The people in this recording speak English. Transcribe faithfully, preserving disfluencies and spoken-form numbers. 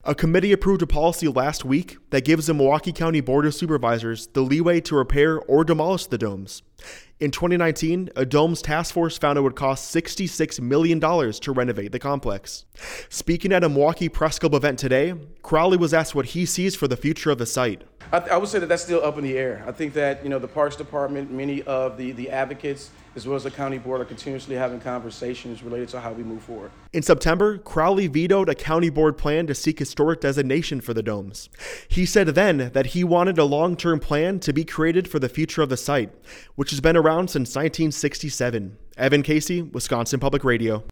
A committee approved a policy last week that gives the Milwaukee County Board of Supervisors the leeway to repair or demolish the domes. In twenty nineteen, a domes task force found it would cost sixty-six million dollars to renovate the complex. Speaking at a Milwaukee Press Club event today, Crowley was asked what he sees for the future of the site. I, th- I would say that that's still up in the air. I think that, you know, the Parks Department, many of the, the advocates, as well as the county board, are continuously having conversations related to how we move forward. In September, Crowley vetoed a county board plan to seek historic designation for the domes. He said then that he wanted a long-term plan to be created for the future of the site, which has been around since nineteen sixty-seven. Evan Casey, Wisconsin Public Radio.